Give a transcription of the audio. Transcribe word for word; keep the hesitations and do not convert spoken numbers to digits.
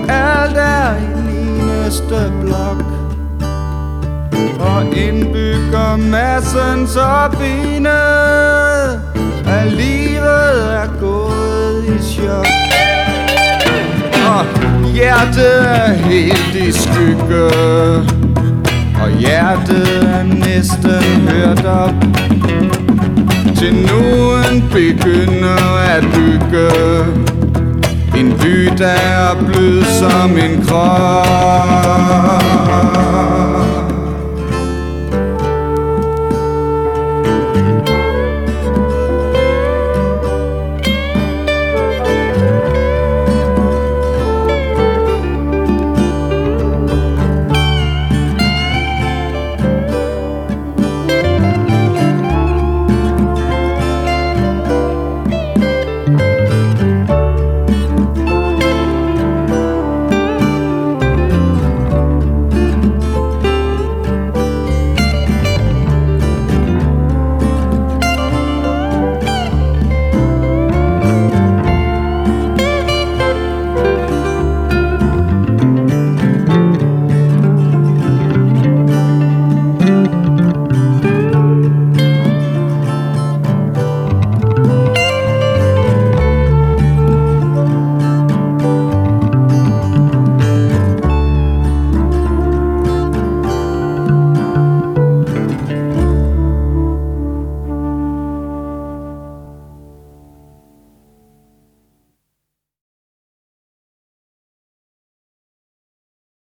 alt er i niende blok. Og indbygger massen så benet, at livet er gået i chok. Og hjertet er helt i skygge, og hjertet er næsten hørt op, til nogen begynder at bygge en by, der er blød som en krop.